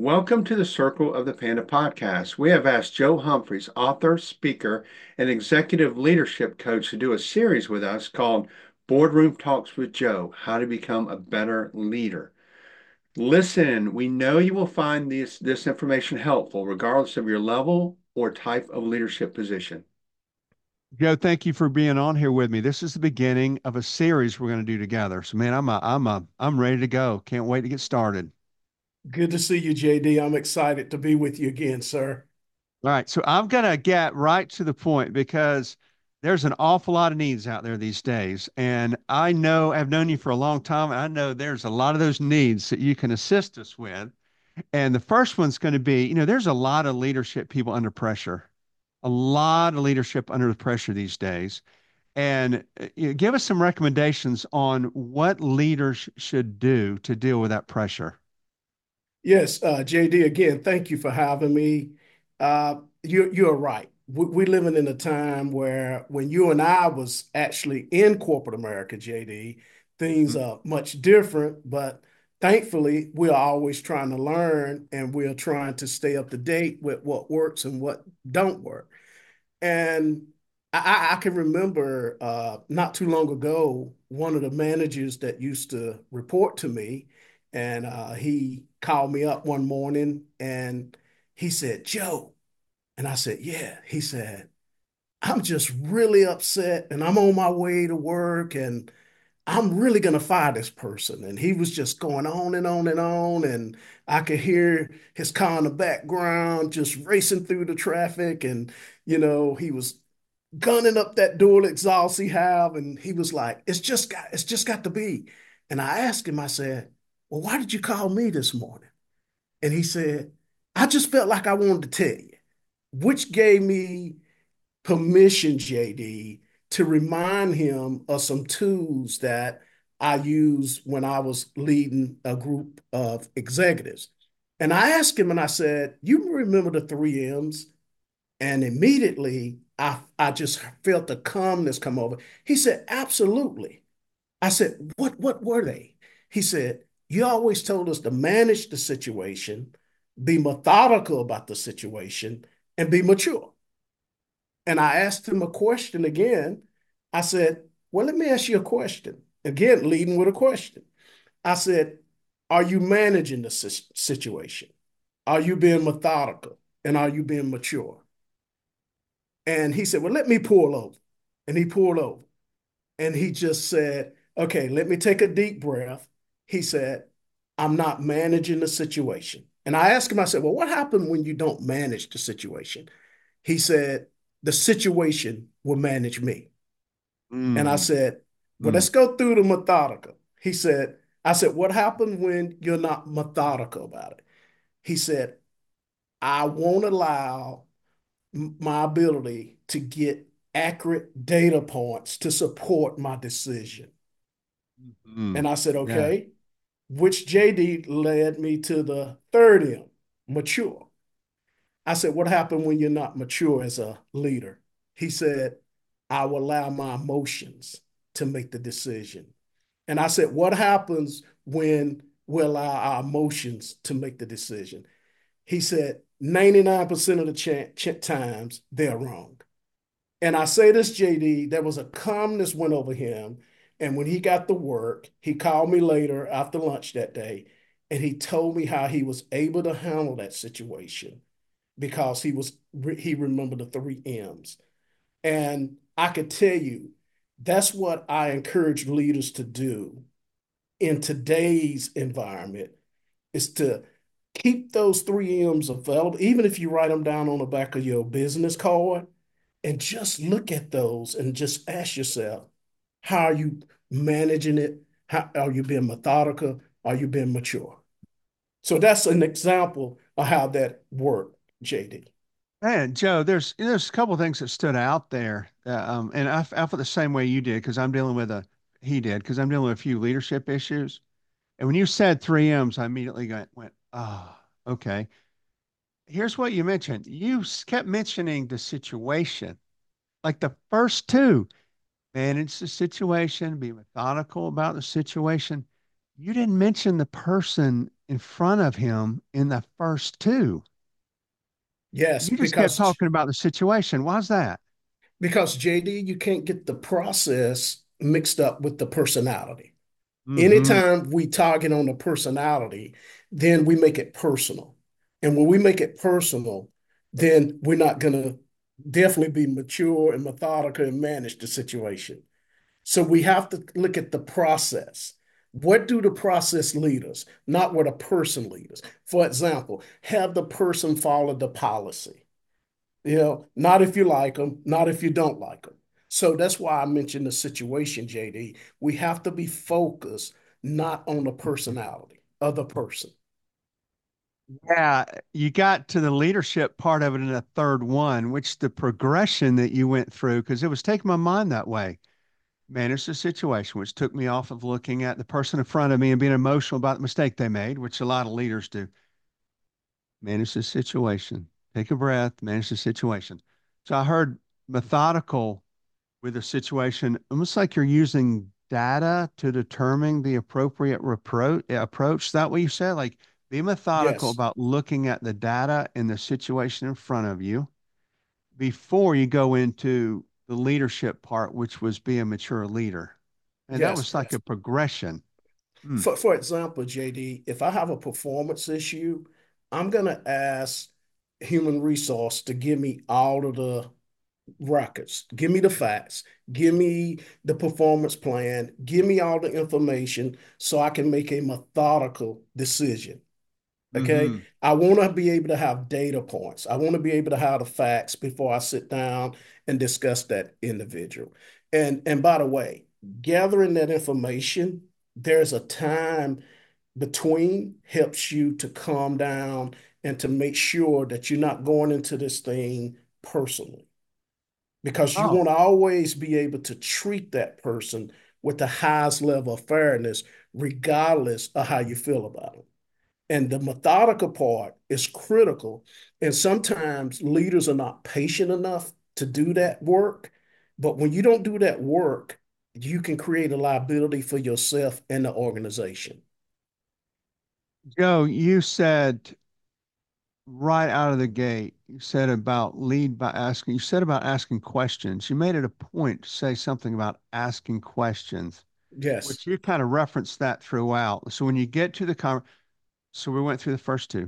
Welcome to the Circle of the Panda podcast. We have asked Joe Humphreys, author, speaker, and executive leadership coach, to do a series with us called Boardroom Talks with Joe: How to Become a Better Leader. Listen, we know you will find this information helpful regardless of your level or type of leadership position. Joe, thank you for being on here with me. This is the beginning of a series we're going to do together. So, man, I'm ready to go. Can't wait to get started. Good to see you, JD. I'm excited to be with you again, sir. All right, so I'm going to get right to the point because there's an awful lot of needs out there these days, and I've known you for a long time, and I know there's a lot of those needs that you can assist us with. And the first one's going to be, there's a lot of leadership people under pressure, a lot of leadership under the pressure these days. And give us some recommendations on what leaders should do to deal with that pressure. Yes, JD, again, thank you for having me. You're right. We're living in a time where when you and I was actually in corporate America, JD, things are much different, but thankfully we're always trying to learn and we're trying to stay up to date with what works and what don't work. And I can remember not too long ago, one of the managers that used to report to me, and he called me up one morning and he said, Joe. And I said, yeah. He said, I'm just really upset and I'm on my way to work and I'm really going to fire this person. And he was just going on and on and on. And I could hear his car in the background just racing through the traffic. And, he was gunning up that dual exhaust he have, and he was like, it's just got to be. And I asked him, I said, well, why did you call me this morning? And he said, I just felt like I wanted to tell you, which gave me permission, JD, to remind him of some tools that I used when I was leading a group of executives. And I asked him and I said, you remember the three M's? And immediately I just felt the calmness come over. He said, absolutely. I said, what were they? He said, you always told us to manage the situation, be methodical about the situation, and be mature. And I asked him a question again. I said, well, let me ask you a question. Again, leading with a question. I said, are you managing the situation? Are you being methodical? And are you being mature? And he said, well, let me pull over. And he pulled over. And he just said, okay, let me take a deep breath. He said, I'm not managing the situation. And I asked him, I said, well, what happened when you don't manage the situation? He said, the situation will manage me. And I Mm, said, well, mm, let's go through the methodical. He said, I said, what happened when you're not methodical about it? He said, I won't allow my ability to get accurate data points to support my decision. mm. And I said, Yeah. okay, which JD led me to the third M, mature. I said, what happened when you're not mature as a leader? He said, I will allow my emotions to make the decision. And I said, what happens when we allow our emotions to make the decision? He said, 99% of the times they're wrong. And I say this, JD, there was a calmness went over him. And when he got to work, he called me later after lunch that day, and he told me how he was able to handle that situation because he remembered the three M's. And I could tell you that's what I encourage leaders to do in today's environment is to keep those three M's available, even if you write them down on the back of your business card and just look at those and just ask yourself, how are you managing it? How are you being methodical? Are you being mature? So that's an example of how that worked, JD. Man, Joe, there's a couple of things that stood out there, and I felt the same way you did because I'm dealing with a he did because I'm dealing with a few leadership issues. And when you said three M's, I immediately went, oh, okay. Here's what you mentioned. Kept mentioning the situation, like the first two. Manage the situation, be methodical about the situation. You didn't mention the person in front of him in the first two. Yes, You just kept talking about the situation. Why's that? because JD, you can't get the process mixed up with the personality. Mm-hmm. Anytime we target on the personality, then we make it personal. And when we make it personal, then we're not going to definitely be mature and methodical and manage the situation. So we have to look at the process. What do the process lead us, not what a person leads us? For example, have the person follow the policy. Not if you like them, not if you don't like them. So that's why I mentioned the situation, JD. We have to be focused not on the personality of the person. Yeah, you got to the leadership part of it in the third one, which the progression that you went through, because it was taking my mind that way. Manage the situation, which took me off of looking at the person in front of me and being emotional about the mistake they made, which a lot of leaders do. Manage the situation. Take a breath, manage the situation. So I heard methodical with a situation, almost like you're using data to determine the appropriate approach. Is that what you said? Like be methodical Yes, about looking at the data and the situation in front of you before you go into the leadership part, which was be a mature leader. And that yes, was like yes. a progression. Mm. For example, JD, if I have a performance issue, I'm gonna ask human resource to give me all of the records. Give me the facts. Give me the performance plan. Give me all the information so I can make a methodical decision. Okay. Hmm. I want to be able to have data points. I want to be able to have the facts before I sit down and discuss that individual. And by the way, gathering that information, there's a time between helps you to calm down and to make sure that you're not going into this thing personally because you Oh, want to always be able to treat that person with the highest level of fairness, regardless of how you feel about them. And the methodical part is critical. And sometimes leaders are not patient enough to do that work. But when you don't do that work, you can create a liability for yourself and the organization. Joe, you said right out of the gate, you said about lead by asking, you said about asking questions. You made it a point to say something about asking questions, Yes, which you kind of referenced that throughout. So when you get to so we went through the first two,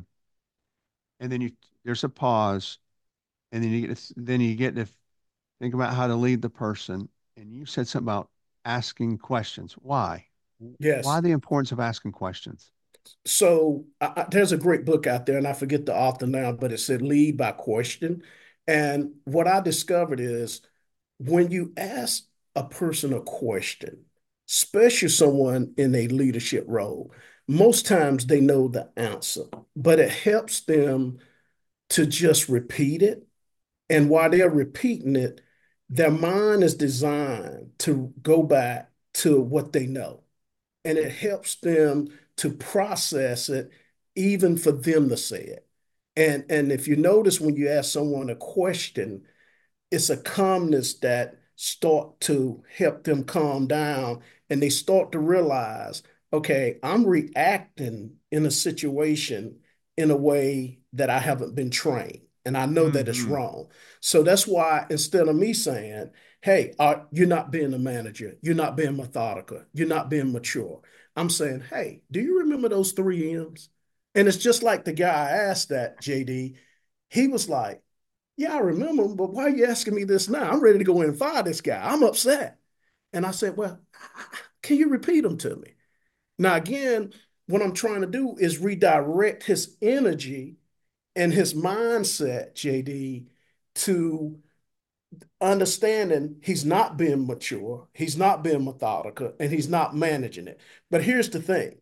and then there's a pause, and then you get to think about how to lead the person. And you said something about asking questions. Why? Why yes. the importance of asking questions? So there's a great book out there, and I forget the author now, but it said lead by question. And what I discovered is when you ask a person a question, especially someone in a leadership role, most times they know the answer, but it helps them to just repeat it. And while they're repeating it, their mind is designed to go back to what they know. And it helps them to process it, even for them to say it. And if you notice when you ask someone a question, it's a calmness that start to help them calm down and they start to realize, okay, I'm reacting in a situation in a way that I haven't been trained and I know that it's Hmm. wrong. So that's why instead of me saying, hey, you're not being a manager, you're not being methodical, you're not being mature, I'm saying, hey, do you remember those three M's? And it's just like the guy I asked that, JD. He was like, yeah, I remember him, but why are you asking me this now? I'm ready to go in and fire this guy. I'm upset. And I said, well, can you repeat them to me? Now, again, what I'm trying to do is redirect his energy and his mindset, JD, to understanding he's not being mature, he's not being methodical, and he's not managing it. But here's the thing.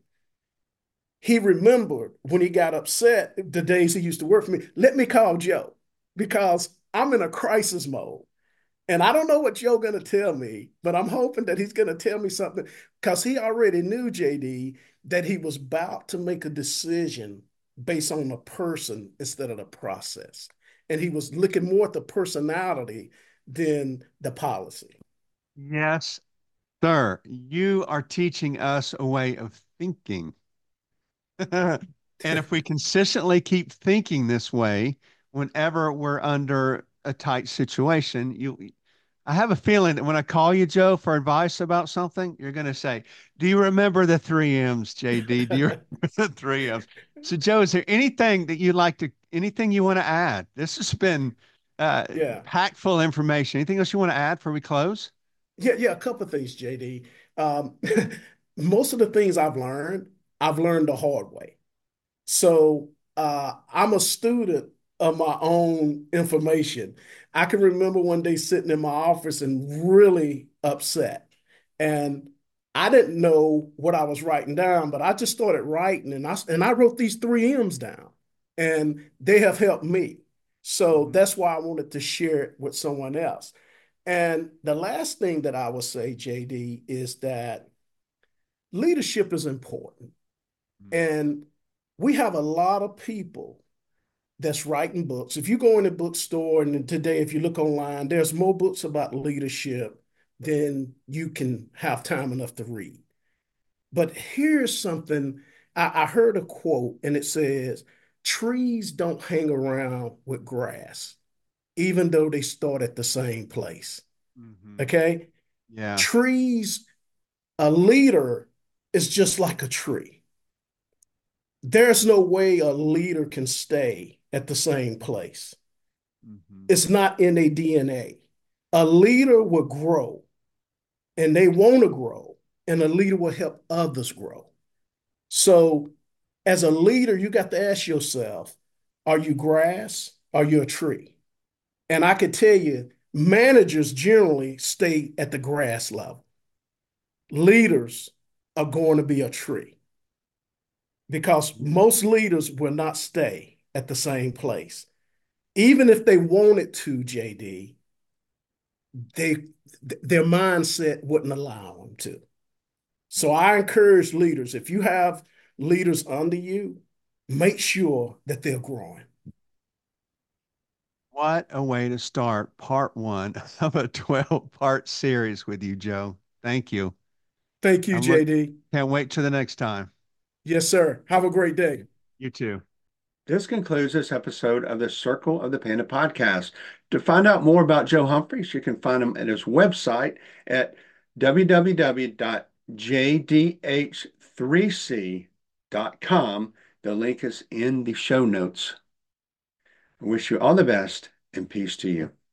He remembered when he got upset the days he used to work for me. Let me call Joe because I'm in a crisis mode. And I don't know what Joe gonna tell me, but I'm hoping that he's gonna tell me something because he already knew JD that he was about to make a decision based on the person instead of the process. And he was looking more at the personality than the policy. Yes, sir. You are teaching us a way of thinking. And if we consistently keep thinking this way, whenever we're under a tight situation, I have a feeling that when I call you, Joe, for advice about something, you're going to say, "Do you remember the three M's, JD? Do you remember the three M's?" So, Joe, is there anything that you'd like to, anything you want to add? This has been Yeah. packed full of information. Anything else you want to add before we close? Yeah, yeah, a couple of things, JD. Um, most of the things I've learned the hard way. So I'm a student of my own information. I can remember one day sitting in my office and really upset. And I didn't know what I was writing down, but I just started writing and I wrote these three M's down and they have helped me. So Mhm. that's why I wanted to share it with someone else. And the last thing that I would say, JD, is that leadership is important. And we have a lot of people that's writing books. If you go in a bookstore and today, if you look online, there's more books about leadership than you can have time enough to read. But here's something I heard a quote, and it says, trees don't hang around with grass, even though they start at the same place. Mhm. Okay? Yeah. Trees, a leader is just like a tree. There's no way a leader can stay at the same place. Mhm. It's not in their DNA. A leader will grow and they want to grow, and a leader will help others grow. So, as a leader, you got to ask yourself, are you grass? Are you a tree? And I could tell you, managers generally stay at the grass level. Leaders are going to be a tree because most leaders will not stay at the same place. Even if they wanted to, JD, they their mindset wouldn't allow them to. So I encourage leaders, if you have leaders under you, make sure that they're growing. What a way to start part one of a 12-part series with you, Joe. Thank you. Thank you, I'm look JD. Can't wait till the next time. Yes, sir. Have a great day. You too. This concludes this episode of the Circle of the Panda podcast. To find out more about Joe Humphreys, you can find him at his website at www.jdh3c.com. The link is in the show notes. I wish you all the best and peace to you.